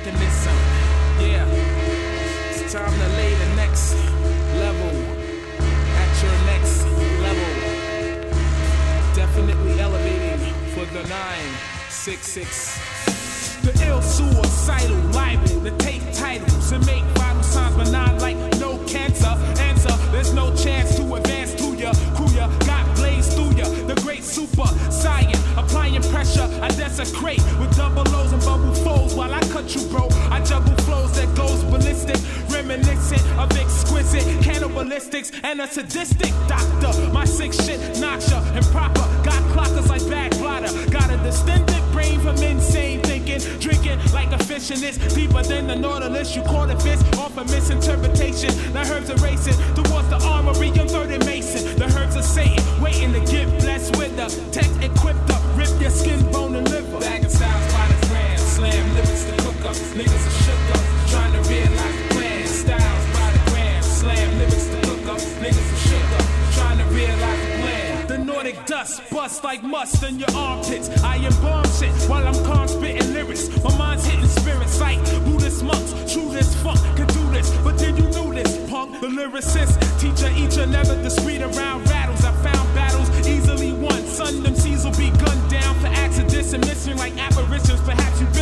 mechanism. Yeah, it's time to lay the next level at your next level. Definitely elevating for the 966. The ill suicidal liable to take titles and make vital signs, but not like no cancer. Answer, there's no chance to advance to ya. Crew ya, got blazed through ya. The great super science, applying pressure, I desecrate with double O's and bubble foes while I cut you, bro. I juggle flows that goes ballistic, reminiscent of exquisite cannibalistics and a sadistic doctor. My sick shit knocks ya improper. Got clockers like bag blotter. Got a distended brain from insane thinking. Drinking like a fish in this, deeper than the Nautilus. You caught a fish off a misinterpretation. The herbs are racing towards the armory. I'm third and Mason. The herbs are Satan, waiting to get blessed with the tech equipped up. Rip your skin, bone, and liver. Bagging styles by the gram. Slam lyrics to cook up. Niggas are shook up, trying to realize the plan. Styles by the gram. Slam lyrics to cook up. Niggas are shook up, trying to realize the plan. The Nordic dust bust like must in your armpits. I embalm shit while I'm calm spitting lyrics. My mind's hitting spirits like Buddhist monks. True this funk can do this, but then you knew this punk. The lyricist, teacher, eater, never discreet around rattles. I found battles easily won. Son, them C's will be gunned down for accidents and missing like apparitions. Perhaps you've